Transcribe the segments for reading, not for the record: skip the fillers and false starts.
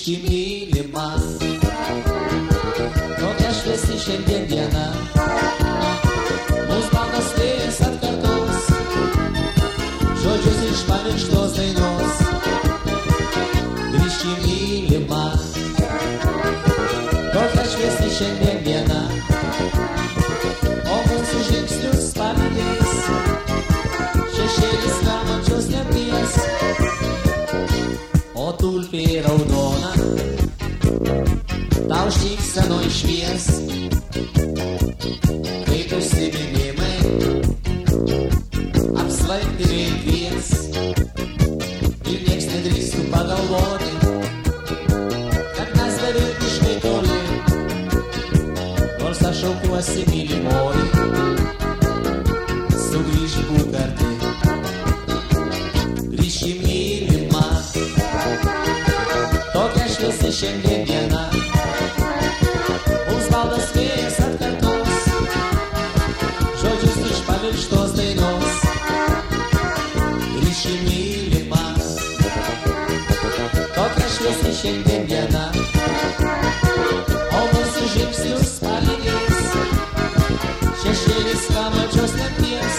Grįžti mylima, kokia šviesi šiandien diena, mūsų baltas vėjas atkartos žodžius iš pamirštos dainos. Grįžti mylima, kokia šviesi šiandien diena, o mūsų žingsnius palydės šešėlis kamančios lemties. O tulpė raudona tau šypsenoj švies, kaip užsiminimai apsvaigti vėl kvies. Ir nieks nedrįstų pagalvoti, kad mes beviltiškai toli, nors aš šaukiuosi mylimoji, sugrįžk būk arti. Grįžk mylima, tokia šviesi šiandien diena, mums baltas vėjas atkartos žodžius iš pamirštos dainos. Grįžk mylima, tokia šviesi šiandien diena, o mūsų žingsnius palydės šešėlis kamančios lemties.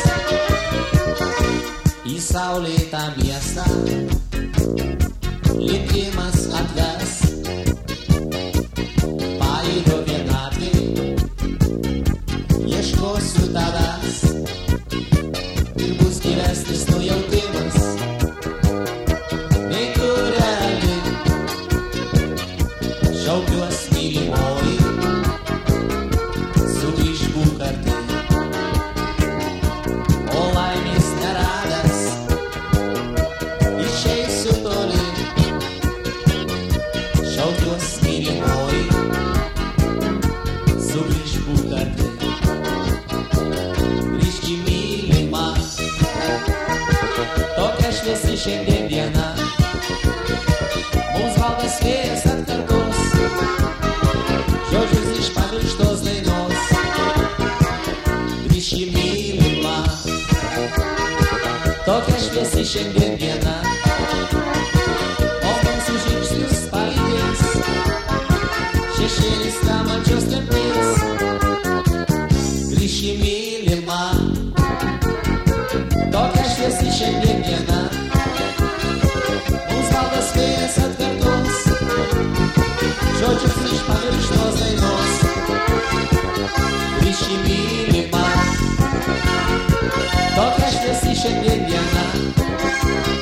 Į saulėtą miestą likimas atves, pajūrio vienatvė, ieškosiu tavęs ir bus gyvesnis nujautimas, nei tu reali. Šaukiuos mylimoji, sugrįžk būk arti, o laimės neradęs išeisiu toli. Šaukiuos mylimoji, sugrįžk būk arti. Grįžk mylima, tokia šviesi šiandien diena, mums baltas vėjas atkartos žodžius iš pamirštos dainos. Grįžk mylima, tokia šviesi šiandien diena, o mūsų žingsnius palydės šešėlis kamančios lemties. Grįžk mylima, tokia šviesi šiandien diena, mums baltas vėjas atkartos žodžius iš pamirštos dainos. Grįžk mylima, tokia šviesi šiandien diena,